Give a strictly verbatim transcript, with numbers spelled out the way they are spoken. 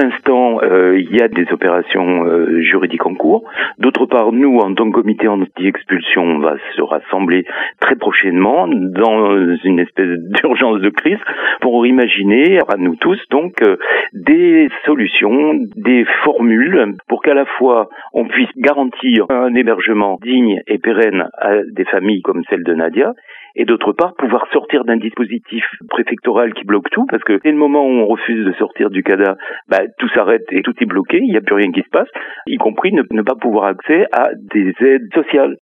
l'instant, euh, il y a des opérations euh, juridiques en cours. D'autre part, nous, en tant que comité anti-expulsion, on va se rassembler très prochainement dans une espèce d'urgence de crise pour imaginer, à nous tous, donc, euh, des solutions, des formules pour qu'à la fois on puisse garantir un hébergement digne et pérenne à des familles comme celle de Nadia, et d'autre part pouvoir sortir d'un dispositif préfectoral qui bloque tout, parce que dès le moment où on refuse de sortir du C A D A, bah, tout s'arrête et tout est bloqué, il n'y a plus rien qui se passe, y compris ne, ne pas pouvoir accès à des aides sociales.